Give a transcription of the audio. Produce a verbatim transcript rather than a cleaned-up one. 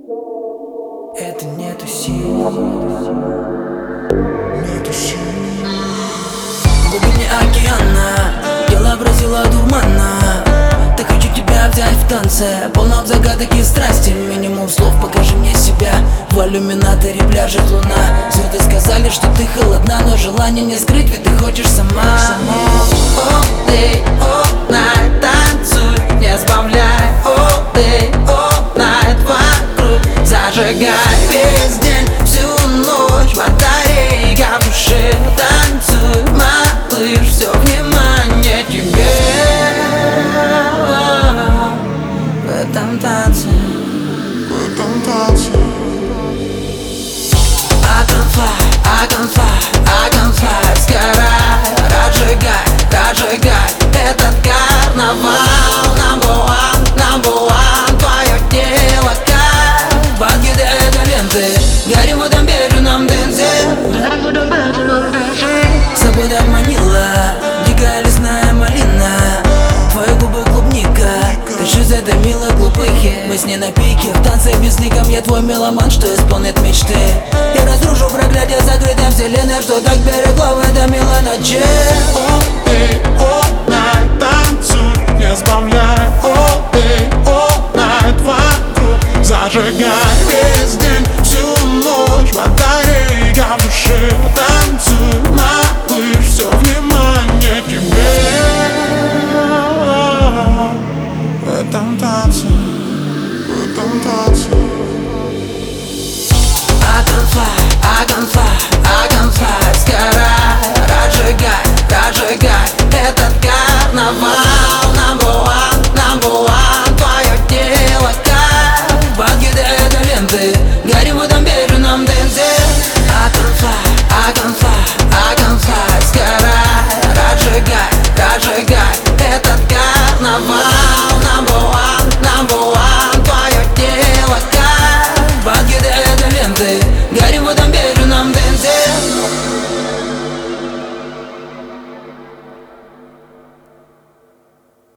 Это нету сил, нету сил. В глубине океана тело бросило дурмана. Так хочу тебя взять в танце, полном загадок и страсти. Минимум слов, покажи мне себя. В иллюминаторе пляжет луна. Звезды сказали, что ты холодна, но желание не скрыть, ведь ты хочешь сама. All day, all night, танцуй, не сбавляй. All day, all night, вокруг зажигай. Весь день, всю ночь, батарейка в душе. Танцуй, малыш, все внимание тебе. В этом танце, в этом танце. I can fly, I can fly, I can fly. Сгорай, разжигай, разжигай этот карнавал. Number one, number one, твое тело кайф. Подкидает ленты, горим в этом бешеном дэнсе. Свобода обманила, дикая лесная малина. Твои губы клубника, кажись, это мило глупыхи. Мы с ней на пике, в танце без ликом. Я твой меломан, что исполнит мечты. Я разрушу проклятие закрытой вселенной, что так берегло в этом милой ночи. All day, all night, танцуй, не сбавляй. All day, all night, вокруг зажигай. Весь день, всю ночь, батарейка в душе. Танцуй.